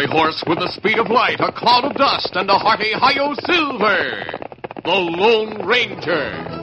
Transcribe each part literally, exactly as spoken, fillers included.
every horse with the speed of light, a cloud of dust, and a hearty hi-yo silver. The Lone Ranger.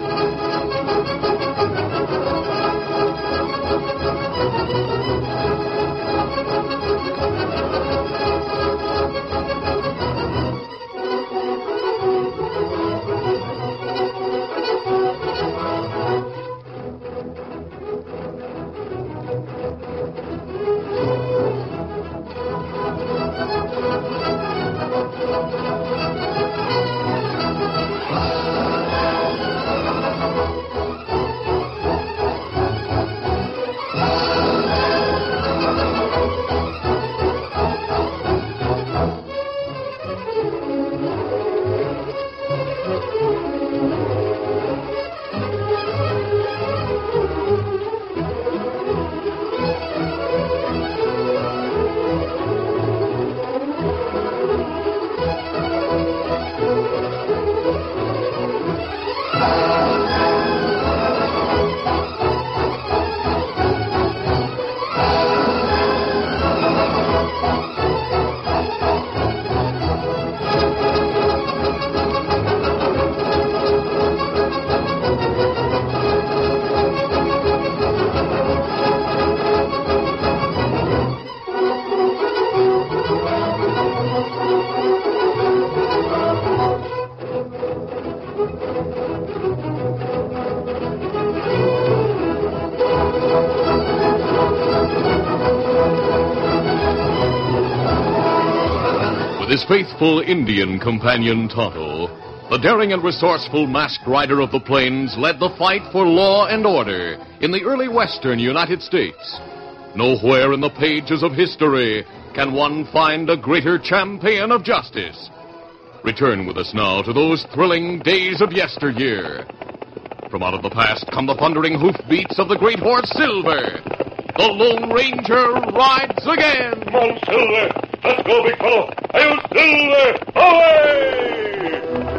His faithful Indian companion Tonto, the daring and resourceful masked rider of the plains, led the fight for law and order in the early western United States. Nowhere in the pages of history can one find a greater champion of justice. Return with us now to those thrilling days of yesteryear. From out of the past come the thundering hoofbeats of the great horse Silver. The Lone Ranger rides again. Come on, Silver. Let's go, big fellow. Hail, Silver! Away!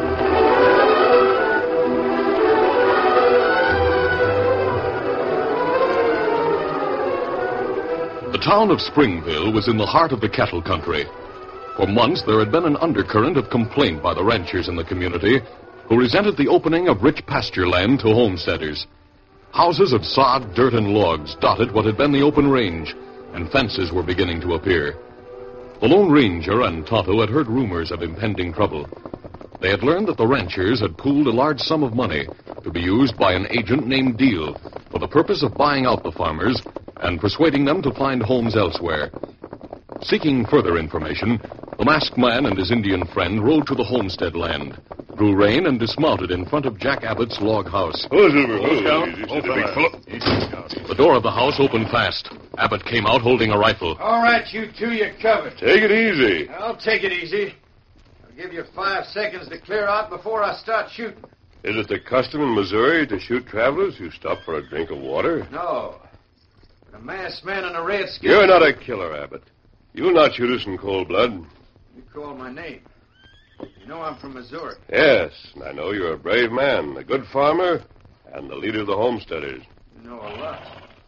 The town of Springville was in the heart of the cattle country. For months, there had been an undercurrent of complaint by the ranchers in the community who resented the opening of rich pasture land to homesteaders. Houses of sod, dirt, and logs dotted what had been the open range, and fences were beginning to appear. The Lone Ranger and Tonto had heard rumors of impending trouble. They had learned that the ranchers had pooled a large sum of money to be used by an agent named Deal for the purpose of buying out the farmers and persuading them to find homes elsewhere. Seeking further information, the masked man and his Indian friend rode to the homestead land, drew rein, and dismounted in front of Jack Abbott's log house. Oh, Silver. Oh, Scout. Easy, Oh, steady, big fella. fellow. Easy, Scout. The door of the house opened fast. Abbott came out holding a rifle. All right, you two, you're covered. Take it easy. I'll take it easy. I'll give you five seconds to clear out before I start shooting. Is it the custom in Missouri to shoot travelers who stop for a drink of water? No. But a masked man in a red skin... You're not a killer, Abbott. You'll not shoot us in cold blood. You call my name. You know I'm from Missouri. Yes, and I know you're a brave man, a good farmer, and the leader of the homesteaders. You know a lot.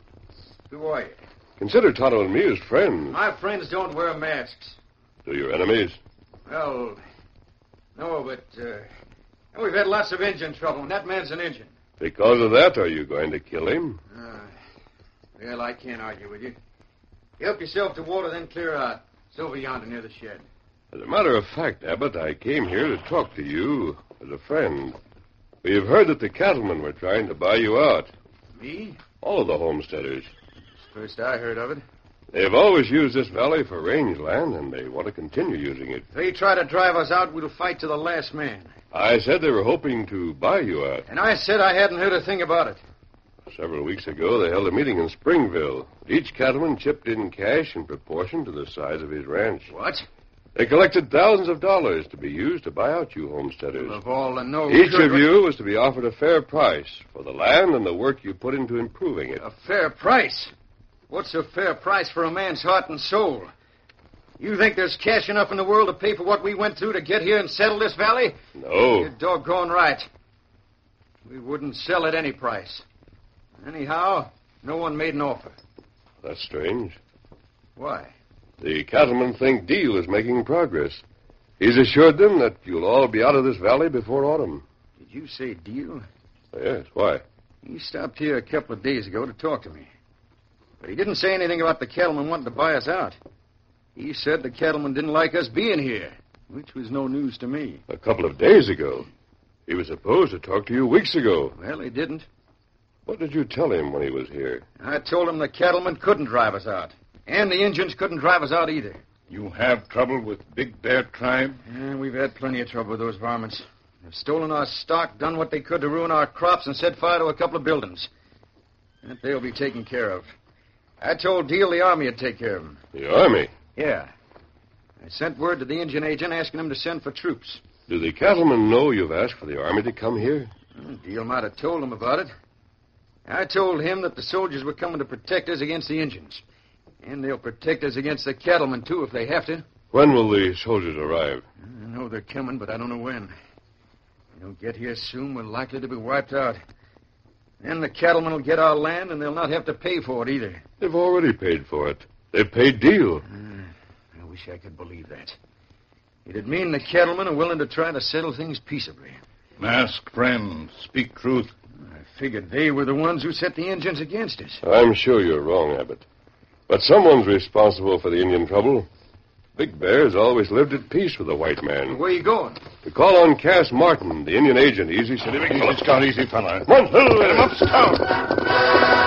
Who are you? Consider Tonto and me as friends. My friends don't wear masks. Do your enemies? Well, no, but uh, we've had lots of engine trouble, and that man's an engine. Because of that, are you going to kill him? Uh, well, I can't argue with you. Help yourself to water, then clear out. It's over yonder near the shed. As a matter of fact, Abbott, I came here to talk to you as a friend. We have heard that the cattlemen were trying to buy you out. Me? All of the homesteaders. First I heard of it. They have always used this valley for rangeland, and they want to continue using it. If they try to drive us out, we'll fight to the last man. I said they were hoping to buy you out. And I said I hadn't heard a thing about it. Several weeks ago, they held a meeting in Springville. Each cattleman chipped in cash in proportion to the size of his ranch. What? They collected thousands of dollars to be used to buy out you homesteaders. Of all the no Each good... of you was to be offered a fair price for the land and the work you put into improving it. A fair price? What's a fair price for a man's heart and soul? You think there's cash enough in the world to pay for what we went through to get here and settle this valley? No. You're doggone right. We wouldn't sell at any price. Anyhow, no one made an offer. That's strange. Why? The cattlemen think Deal is making progress. He's assured them that you'll all be out of this valley before autumn. Did you say Deal? Yes, why? He stopped here a couple of days ago to talk to me. But he didn't say anything about the cattlemen wanting to buy us out. He said the cattlemen didn't like us being here, which was no news to me. A couple of days ago. He was supposed to talk to you weeks ago. Well, he didn't. What did you tell him when he was here? I told him the cattlemen couldn't drive us out. And the Indians couldn't drive us out either. You have trouble with Big Bear tribe? Yeah, we've had plenty of trouble with those varmints. They've stolen our stock, done what they could to ruin our crops, and set fire to a couple of buildings. That they'll be taken care of. I told Deal the Army would take care of them. The Army? Yeah. I sent word to the Indian agent asking him to send for troops. Do the cattlemen know you've asked for the Army to come here? Well, Deal might have told them about it. I told him that the soldiers were coming to protect us against the Indians. And they'll protect us against the cattlemen, too, if they have to. When will the soldiers arrive? I know they're coming, but I don't know when. If they don't get here soon, we're likely to be wiped out. Then the cattlemen will get our land, and they'll not have to pay for it either. They've already paid for it. They've paid Deal. Uh, I wish I could believe that. It'd mean the cattlemen are willing to try to settle things peaceably. Masked friend, speak truth. I figured they were the ones who set the Indians against us. I'm sure you're wrong, Abbott. But someone's responsible for the Indian trouble. Big Bear's always lived at peace with the white man. Where are you going? To call on Cass Martin, the Indian agent. Easy, steady, big fella. Easy, Scout, easy, fella. Come on, Phil. Get him up, Scout.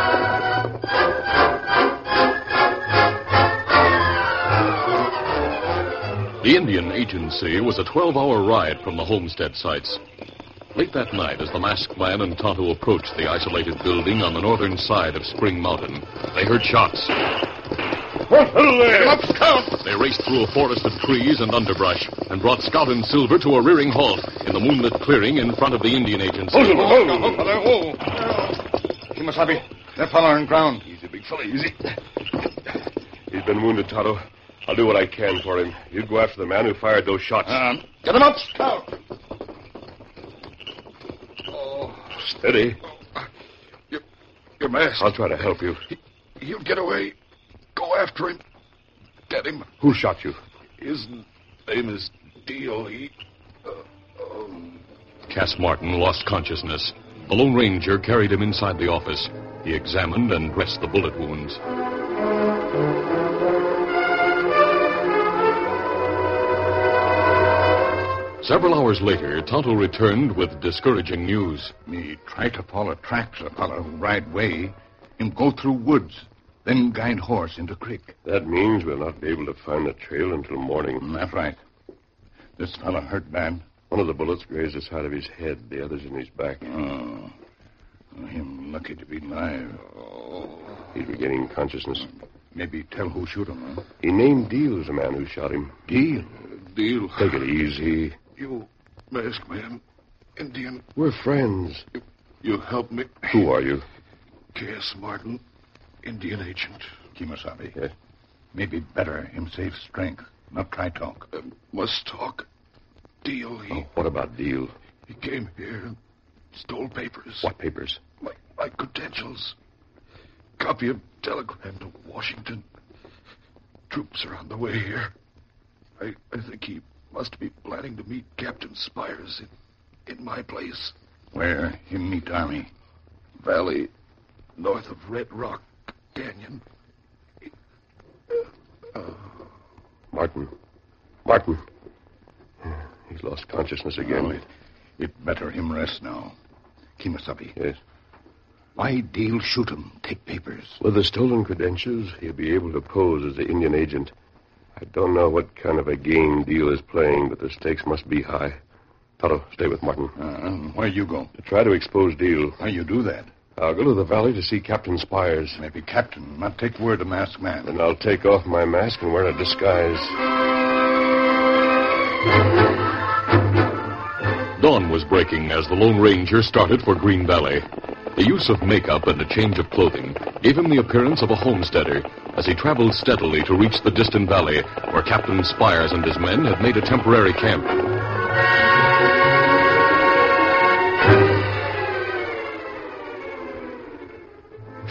The Indian Agency was a twelve-hour ride from the homestead sites. Late that night, as the masked man and Tonto approached the isolated building on the northern side of Spring Mountain, they heard shots. Come on, Phil. Get him up, Scout. They raced through a forest of trees and underbrush and brought Scout and Silver to a rearing halt in the moonlit clearing in front of the Indian Agency. Hold him, hold him. Oh, fella, whoa. Kimasabi, that fella on ground. Easy, big fella, easy. He's been wounded, Tonto. I'll do what I can for him. You go after the man who fired those shots. Um, get him up, Scout. Steady. Your, your mask. I'll try to help you. He, he'll get away. Go after him. Get him. Who shot you? His name is Deal. He... Uh, um... Cass Martin lost consciousness. The Lone Ranger carried him inside the office. He examined and dressed the bullet wounds. Several hours later, Tonto returned with discouraging news. Me try to follow tracks a fella right way. Him go through woods. Then guide horse into creek. That means we'll not be able to find the trail until morning. That's right. This fella hurt bad. One of the bullets grazed the side of his head. The other's in his back. Oh. Him lucky to be alive. Oh. He's regaining consciousness. Maybe tell who shoot him, huh? He named Deal as the man who shot him. Deal? Deal. Take it easy. You, masked man, Indian. We're friends. You, you help me. Who are you? Cass Martin, Indian agent. Kimasabi. Yes? Maybe better him save strength, not try talk. Uh, must talk. Deal, he... Oh, what about Deal? He came here and stole papers. What papers? My, my credentials. Copy of telegram to Washington. Troops are on the way here. I, I think he must be planning to meet Captain Spires in, in my place. Where him meet army? Valley north of Red Rock Canyon. Uh, Martin. Martin. He's lost consciousness again. Oh, it, it better him rest now. Kimasabi. Yes? Why Deal shoot him, take papers? With the stolen credentials, he'll be able to pose as the Indian agent. I don't know what kind of a game Deal is playing, but the stakes must be high. Tonto, stay with Martin. Uh, where you go? To try to expose Deal. How you do that? I'll go to the valley to see Captain Spires. Maybe Captain, not take word to masked man. Then I'll take off my mask and wear a disguise. Dawn was breaking as the Lone Ranger started for Green Valley. The use of makeup and a change of clothing gave him the appearance of a homesteader as he traveled steadily to reach the distant valley where Captain Spires and his men had made a temporary camp.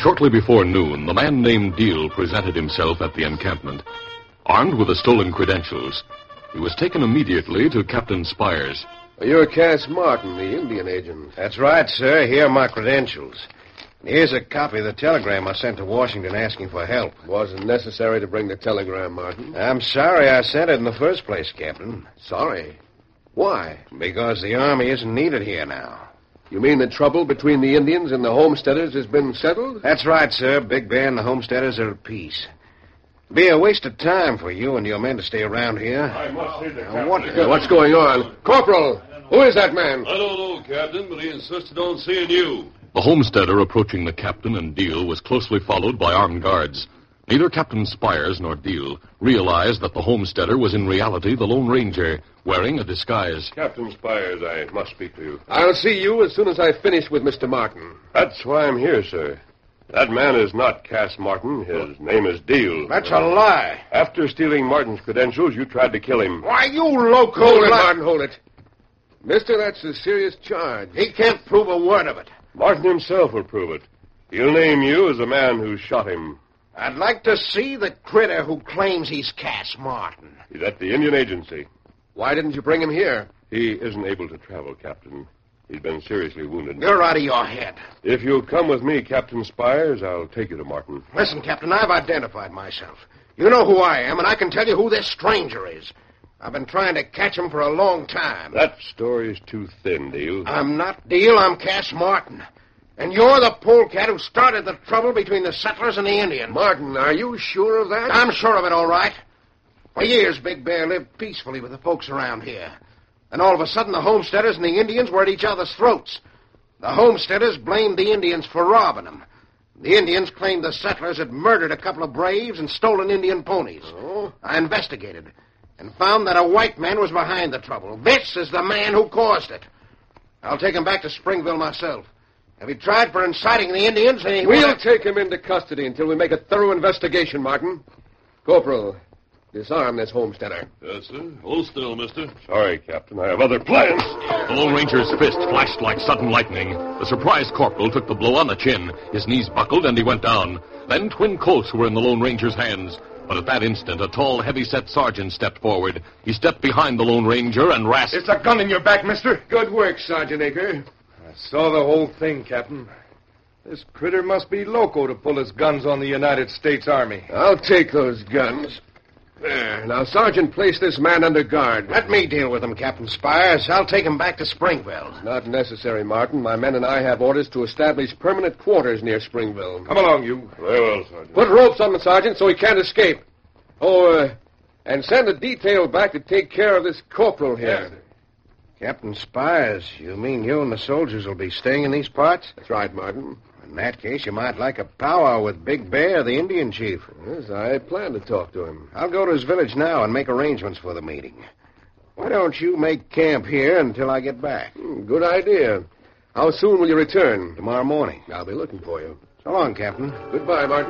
Shortly before noon, the man named Deal presented himself at the encampment. Armed with the stolen credentials, he was taken immediately to Captain Spires. You're Cass Martin, the Indian agent. That's right, sir. Here are my credentials. Here's a copy of the telegram I sent to Washington asking for help. Wasn't necessary to bring the telegram, Martin. I'm sorry I sent it in the first place, Captain. Sorry? Why? Because the Army isn't needed here now. You mean the trouble between the Indians and the homesteaders has been settled? That's right, sir. Big Bear and the homesteaders are at peace. It'd be a waste of time for you and your men to stay around here. I must see the Now, what, Uh, what's going on? Corporal, who is that man? I don't know, Captain, but he insisted on seeing you. The homesteader approaching the captain and Deal was closely followed by armed guards. Neither Captain Spires nor Deal realized that the homesteader was in reality the Lone Ranger, wearing a disguise. Captain Spires, I must speak to you. I'll see you as soon as I finish with Mister Martin. That's why I'm here, sir. That man is not Cass Martin. His name is Deal. That's a lie. After stealing Martin's credentials, you tried to kill him. Why, you loco... Hold it, Martin, hold it. Mister, that's a serious charge. He can't prove a word of it. Martin himself will prove it. He'll name you as the man who shot him. I'd like to see the critter who claims he's Cass Martin. He's at the Indian Agency. Why didn't you bring him here? He isn't able to travel, Captain. He's been seriously wounded. You're out of your head. If you'll come with me, Captain Spires, I'll take you to Martin. Listen, Captain, I've identified myself. You know who I am, and I can tell you who this stranger is. I've been trying to catch him for a long time. That story's too thin, Deal. I'm not Deal, I'm Cass Martin. And you're the polecat who started the trouble between the settlers and the Indians. Martin, are you sure of that? I'm sure of it, all right. For years, Big Bear lived peacefully with the folks around here. And all of a sudden, the homesteaders and the Indians were at each other's throats. The homesteaders blamed the Indians for robbing them. The Indians claimed the settlers had murdered a couple of braves and stolen Indian ponies. Oh? I investigated and found that a white man was behind the trouble. This is the man who caused it. I'll take him back to Springville myself. If he tried for inciting the Indians, then he We'll would... take him into custody until we make a thorough investigation, Martin. Corporal, disarm this homesteader. Yes, sir. Hold still, mister. Sorry, Captain. I have other plans. The Lone Ranger's fist flashed like sudden lightning. The surprised corporal took the blow on the chin. His knees buckled and he went down. Then twin Colts were in the Lone Ranger's hands. But at that instant, a tall, heavy-set sergeant stepped forward. He stepped behind the Lone Ranger and rasped... There's a gun in your back, mister. Good work, Sergeant Aker. I saw the whole thing, Captain. This critter must be loco to pull his guns on the United States Army. I'll take those guns. There. Now, Sergeant, place this man under guard. Let me deal with him, Captain Spires. I'll take him back to Springville. Not necessary, Martin. My men and I have orders to establish permanent quarters near Springville. Come along, you. Very well, Sergeant. Put ropes on the Sergeant so he can't escape. Oh, uh, and send a detail back to take care of this corporal here. Yes, Captain Spires, you mean you and the soldiers will be staying in these parts? That's right, Martin. In that case, you might like a powwow with Big Bear, the Indian chief. Yes, I plan to talk to him. I'll go to his village now and make arrangements for the meeting. Why don't you make camp here until I get back? Hmm, good idea. How soon will you return? Tomorrow morning. I'll be looking for you. So long, Captain. Goodbye, Martin.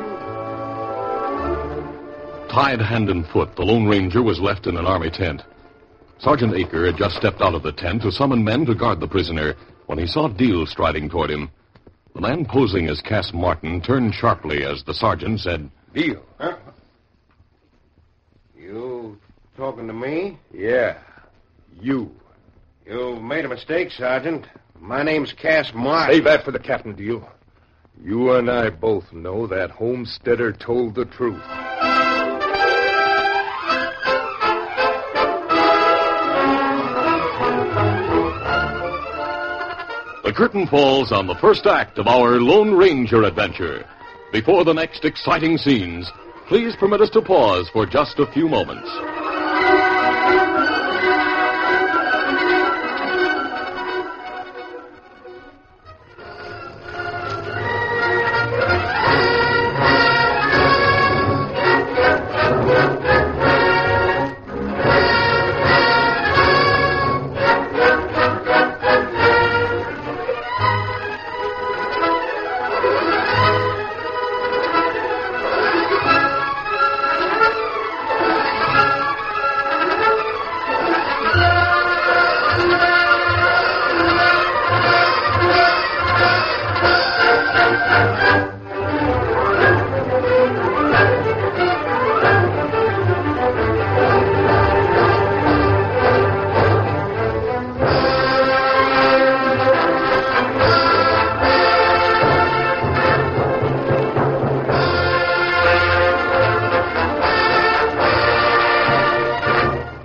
Tied hand and foot, the Lone Ranger was left in an army tent. Sergeant Aker had just stepped out of the tent to summon men to guard the prisoner when he saw Deal striding toward him. The man posing as Cass Martin turned sharply as the sergeant said, Deal. Huh? You talking to me? Yeah. You. You made a mistake, Sergeant. My name's Cass Martin. Save that for the captain, Deal. You and I both know that homesteader told the truth. The curtain falls on the first act of our Lone Ranger adventure. Before the next exciting scenes, please permit us to pause for just a few moments.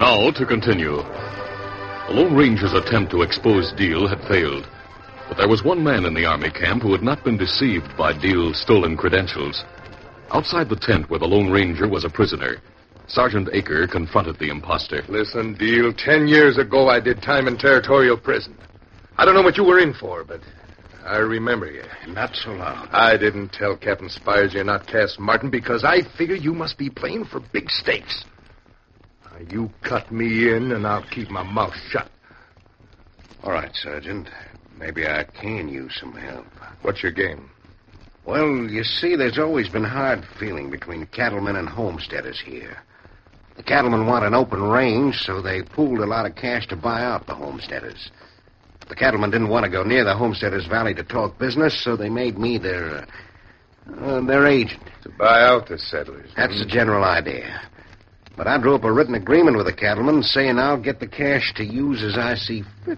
Now to continue. The Lone Ranger's attempt to expose Deal had failed. But there was one man in the army camp who had not been deceived by Deal's stolen credentials. Outside the tent where the Lone Ranger was a prisoner, Sergeant Aker confronted the imposter. Listen, Deal, ten years ago I did time in territorial prison. I don't know what you were in for, but I remember you. Not so loud. I didn't tell Captain Spires you're not Cass Martin because I figure you must be playing for big stakes. Now, you cut me in, and I'll keep my mouth shut. All right, Sergeant. Maybe I can use some help. What's your game? Well, you see, there's always been hard feeling between cattlemen and homesteaders here. The cattlemen want an open range, so they pooled a lot of cash to buy out the homesteaders. The cattlemen didn't want to go near the homesteaders' valley to talk business, so they made me their, uh, uh, their agent. To buy out the settlers. That's the general idea. But I drew up a written agreement with the cattlemen saying I'll get the cash to use as I see fit.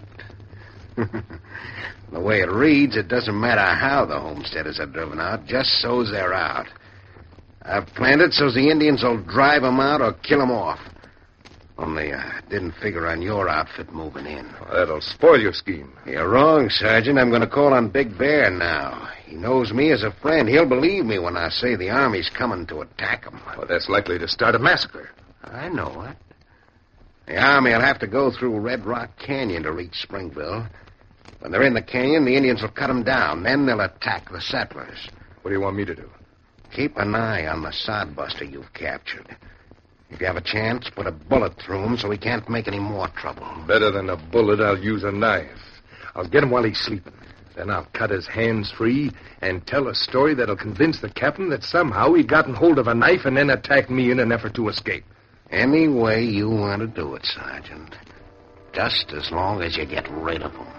The way it reads, it doesn't matter how the homesteaders are driven out, just so's they're out. I've planned it so's the Indians will drive them out or kill them off. Only I didn't figure on your outfit moving in. Well, that'll spoil your scheme. You're wrong, Sergeant. I'm going to call on Big Bear now. He knows me as a friend. He'll believe me when I say the Army's coming to attack him. Well, that's likely to start a massacre. I know it. The Army will have to go through Red Rock Canyon to reach Springville. When they're in the canyon, the Indians will cut them down. Then they'll attack the settlers. What do you want me to do? Keep an eye on the sodbuster you've captured. If you have a chance, put a bullet through him so he can't make any more trouble. Better than a bullet, I'll use a knife. I'll get him while he's sleeping. Then I'll cut his hands free and tell a story that'll convince the captain that somehow he'd gotten hold of a knife and then attacked me in an effort to escape. Any way you want to do it, Sergeant. Just as long as you get rid of him.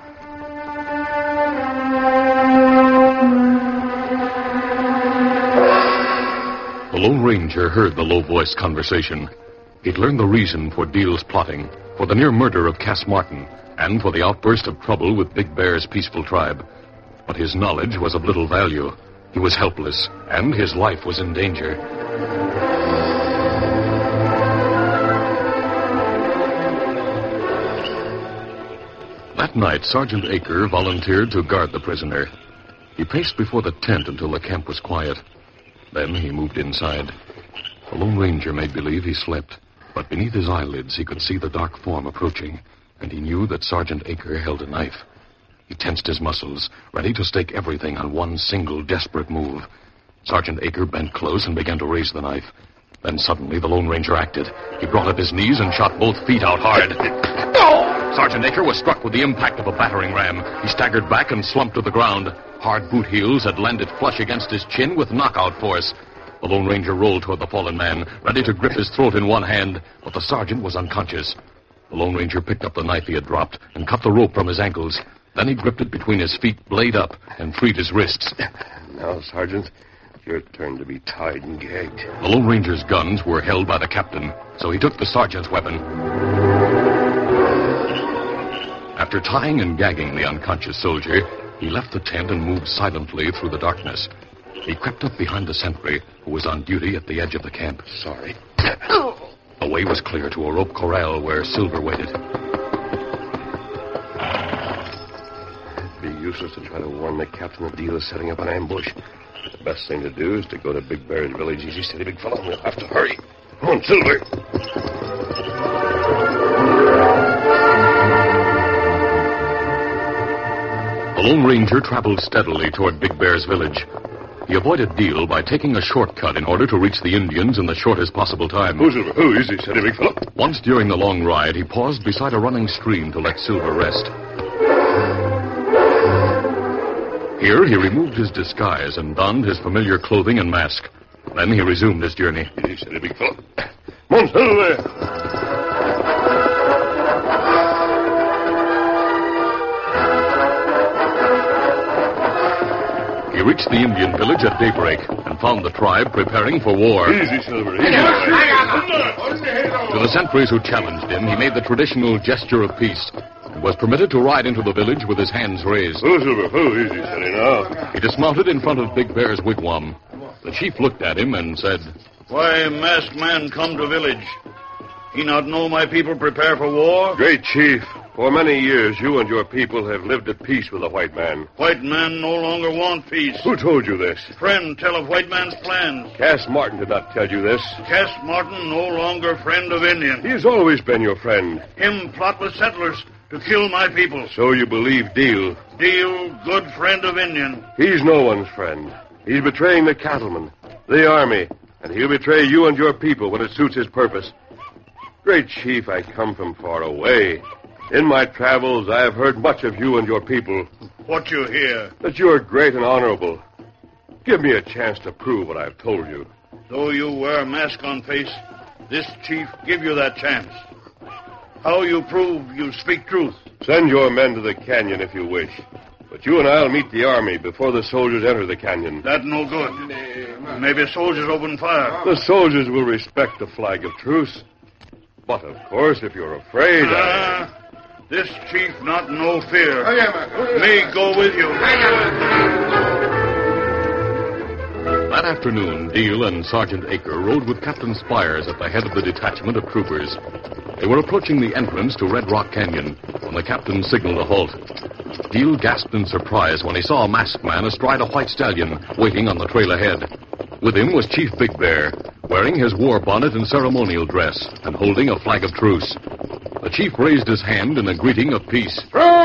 The Lone Ranger heard the low-voiced conversation. He'd learned the reason for Deal's plotting, for the near murder of Cass Martin, and for the outburst of trouble with Big Bear's peaceful tribe. But his knowledge was of little value. He was helpless, and his life was in danger. That night, Sergeant Aker volunteered to guard the prisoner. He paced before the tent until the camp was quiet. Then he moved inside. The Lone Ranger made believe he slept, but beneath his eyelids he could see the dark form approaching, and he knew that Sergeant Aker held a knife. He tensed his muscles, ready to stake everything on one single desperate move. Sergeant Aker bent close and began to raise the knife. Then suddenly the Lone Ranger acted. He brought up his knees and shot both feet out hard. Sergeant Aker was struck with the impact of a battering ram. He staggered back and slumped to the ground. Hard boot heels had landed flush against his chin with knockout force. The Lone Ranger rolled toward the fallen man, ready to grip his throat in one hand, but the sergeant was unconscious. The Lone Ranger picked up the knife he had dropped and cut the rope from his ankles. Then he gripped it between his feet, blade up, and freed his wrists. Now, Sergeant, your turn to be tied and gagged. The Lone Ranger's guns were held by the captain, so he took the sergeant's weapon. After tying and gagging the unconscious soldier, he left the tent and moved silently through the darkness. He crept up behind the sentry, who was on duty at the edge of the camp. Sorry. The way was clear to a rope corral where Silver waited. It'd be useless to try to warn the captain that Deal is setting up an ambush. The best thing to do is to go to Big Bear's village. Easy, steady, big fellow. We'll have to hurry. Come on, Silver. The Lone Ranger traveled steadily toward Big Bear's village. He avoided Deal by taking a shortcut in order to reach the Indians in the shortest possible time. Oh, Silver. Oh, easy, steady, big fellow. Once during the long ride, he paused beside a running stream to let Silver rest. Here, he removed his disguise and donned his familiar clothing and mask. Then he resumed his journey. Easy, steady, big fellow. Come on, Silver. He reached the Indian village at daybreak and found the tribe preparing for war. Easy, Silver. Easy. To the sentries who challenged him, he made the traditional gesture of peace and was permitted to ride into the village with his hands raised. Oh, Silver. Oh, easy, steady now. He dismounted in front of Big Bear's wigwam. The chief looked at him and said, "Why masked man come to village? He not know my people prepare for war? Great chief, for many years you and your people have lived at peace with the white man. White man no longer want peace. Who told you this? Friend tell of white man's plans. Cass Martin did not tell you this. Cass Martin no longer friend of Indian. He's always been your friend. Him plot with settlers to kill my people. So you believe Deal. Deal, good friend of Indian. He's no one's friend. He's betraying the cattlemen, the army, and he'll betray you and your people when it suits his purpose. Great chief, I come from far away. In my travels, I have heard much of you and your people. What you hear? That you are great and honorable. Give me a chance to prove what I've told you. Though you wear a mask on face, this chief give you that chance. How you prove you speak truth? Send your men to the canyon if you wish. But you and I'll meet the army before the soldiers enter the canyon. That no good. Maybe soldiers open fire. The soldiers will respect the flag of truce. But, of course, if you're afraid... Uh, I... This chief not no fear. Me go with you. That afternoon, Deal and Sergeant Aker rode with Captain Spires at the head of the detachment of troopers. They were approaching the entrance to Red Rock Canyon when the captain signaled a halt. Deal gasped in surprise when he saw a masked man astride a white stallion waiting on the trail ahead. With him was Chief Big Bear, wearing his war bonnet and ceremonial dress and holding a flag of truce. The chief raised his hand in a greeting of peace.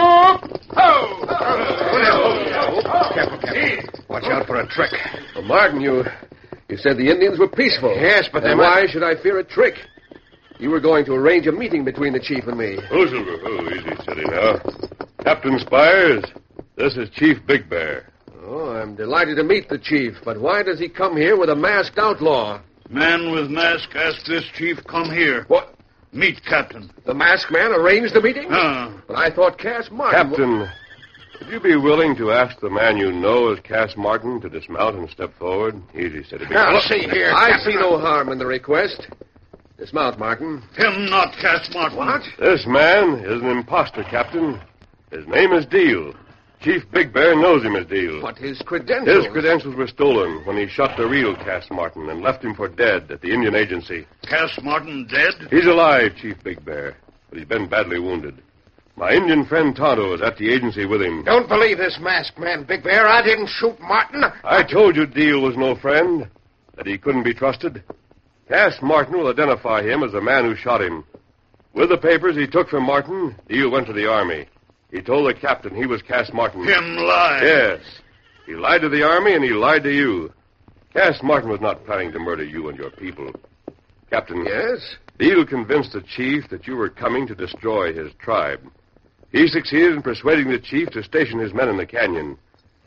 Careful, Captain. Watch out for a trick. Well, Martin, you you said the Indians were peaceful. Yes, but then they why might... should I fear a trick? You were going to arrange a meeting between the chief and me. Oh, Silver. Oh, easy, steady now. Captain Spires, this is Chief Big Bear. Oh, I'm delighted to meet the chief, but why does he come here with a masked outlaw? Man with mask asked this chief come here. What? Meet Captain. The masked man arranged the meeting? Ah. But I thought Cass Martin... Captain, would you be willing to ask the man you know as Cass Martin to dismount and step forward? Easy, steady. Big Now, see here, I Captain. see no harm in the request. Dismount, Martin. Him not Cass Martin. What? This man is an imposter, Captain. His name is Deal. Chief Big Bear knows him as Deal. But his credentials... His credentials were stolen when he shot the real Cass Martin and left him for dead at the Indian Agency. Cass Martin dead? He's alive, Chief Big Bear, but he's been badly wounded. My Indian friend Tonto is at the agency with him. Don't believe this masked man, Big Bear. I didn't shoot Martin. I told you Deal was no friend, that he couldn't be trusted. Cass Martin will identify him as the man who shot him. With the papers he took from Martin, Deal went to the army. He told the captain he was Cass Martin. Him lie. Yes. He lied to the army and he lied to you. Cass Martin was not planning to murder you and your people. Captain. Yes? Deal convinced the chief that you were coming to destroy his tribe. He succeeded in persuading the chief to station his men in the canyon.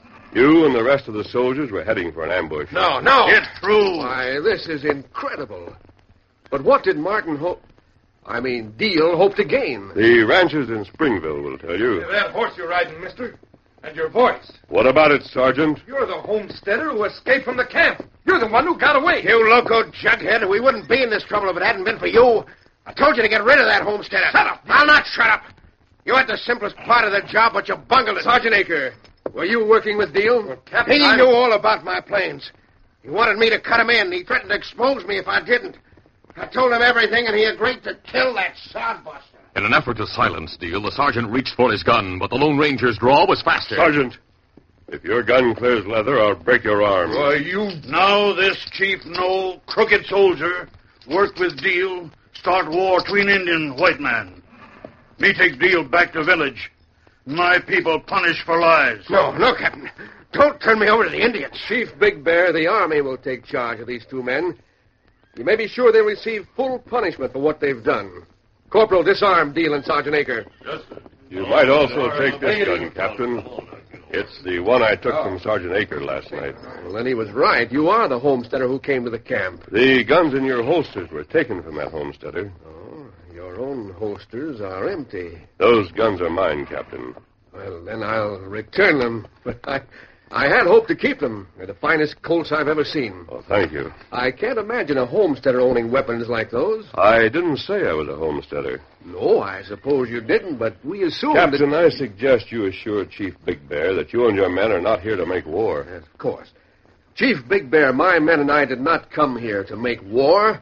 You and the rest of the soldiers were heading for an ambush. No, no. Get through. Why, this is incredible. But what did Martin hope... I mean, Deal hope to gain? The ranchers in Springville will tell you. That horse you're riding, mister. And your voice. What about it, Sergeant? You're the homesteader who escaped from the camp. You're the one who got away. You loco jughead. We wouldn't be in this trouble if it hadn't been for you. I told you to get rid of that homesteader. Shut up. I'll not shut up. You had the simplest part of the job, but you bungled it. Sergeant Aker, were you working with Deal? Well, Captain, he I... knew all about my plans. He wanted me to cut him in. He threatened to expose me if I didn't. I told him everything, and he agreed to kill that sodbuster. In an effort to silence Deal, the sergeant reached for his gun, but the Lone Ranger's draw was faster. Sergeant, if your gun clears leather, I'll break your arm. Why, you... Now this chief know crooked soldier, work with Deal, start war between Indian white man. Me take Deal back to village. My people punish for lies. No, no, Captain. Don't turn me over to the Indians. Chief Big Bear, the army will take charge of these two men. You may be sure they'll receive full punishment for what they've done. Corporal, disarm Deal and Sergeant Aker. Yes, sir. You might also take this gun, Captain. It's the one I took from Sergeant Aker last night. Well, then he was right. You are the homesteader who came to the camp. The guns in your holsters were taken from that homesteader. Oh, your own holsters are empty. Those guns are mine, Captain. Well, then I'll return them. But I... I had hoped to keep them. They're the finest Colts I've ever seen. Oh, thank you. I can't imagine a homesteader owning weapons like those. I didn't say I was a homesteader. No, I suppose you didn't, but we assumed Captain, that... I suggest you assure Chief Big Bear that you and your men are not here to make war. Yes, of course. Chief Big Bear, my men and I did not come here to make war.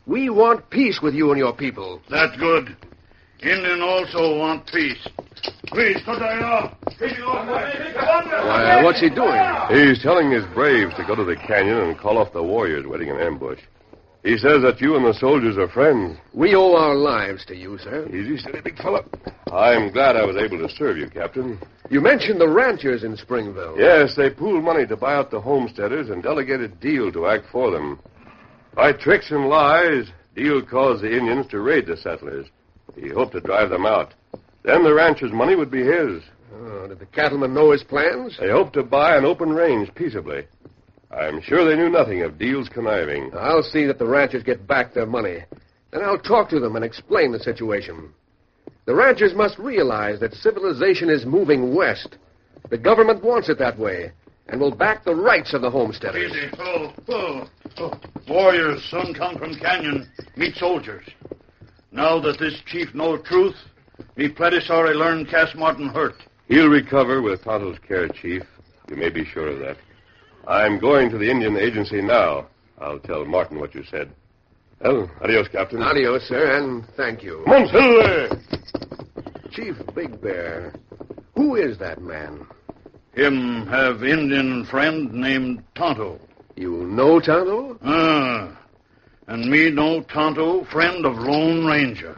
We want peace with you and your people. That's good. Indian also want peace. Please, put that off. Why, what's he doing? He's telling his braves to go to the canyon and call off the warriors waiting in ambush. He says that you and the soldiers are friends. We owe our lives to you, sir. Easy, steady, big fella. I'm glad I was able to serve you, Captain. You mentioned the ranchers in Springville. Yes, they pooled money to buy out the homesteaders and delegated Deal to act for them. By tricks and lies, Deal caused the Indians to raid the settlers. He hoped to drive them out. Then the ranchers' money would be his. Oh, did the cattlemen know his plans? They hoped to buy an open range peaceably. I'm sure they knew nothing of Deal's conniving. I'll see that the ranchers get back their money. Then I'll talk to them and explain the situation. The ranchers must realize that civilization is moving west. The government wants it that way, and will back the rights of the homesteaders. Easy. Oh, oh, oh. Warriors soon come from canyon, meet soldiers. Now that this chief knows truth, me plenty sorry learn Cass Martin hurt. He'll recover with Tonto's care, Chief. You may be sure of that. I'm going to the Indian agency now. I'll tell Martin what you said. Well, adios, Captain. Adios, sir, and thank you. Monsilve! Chief Big Bear, who is that man? Him have Indian friend named Tonto. You know Tonto? Ah, and me know Tonto, friend of Lone Ranger.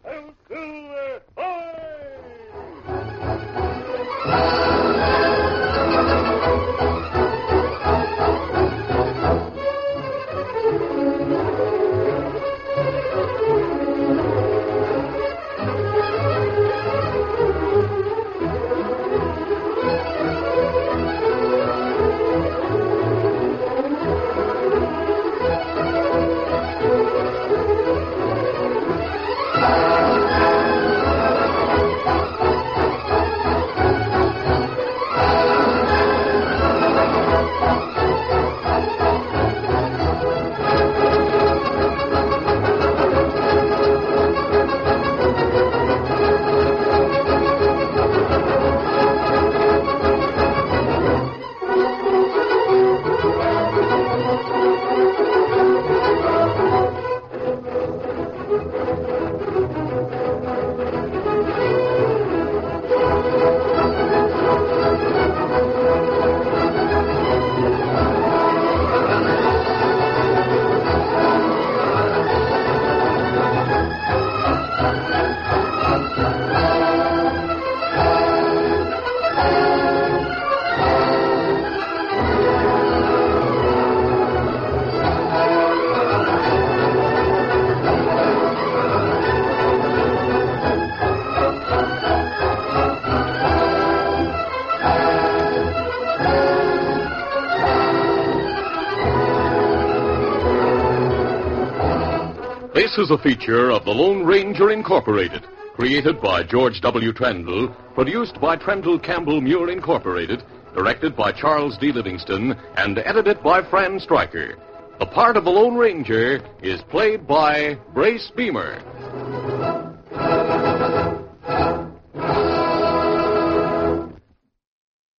This is a feature of the Lone Ranger Incorporated, created by George W. Trendle, produced by Trendle Campbell Muir Incorporated, directed by Charles D. Livingston, and edited by Fran Stryker. The part of the Lone Ranger is played by Brace Beamer.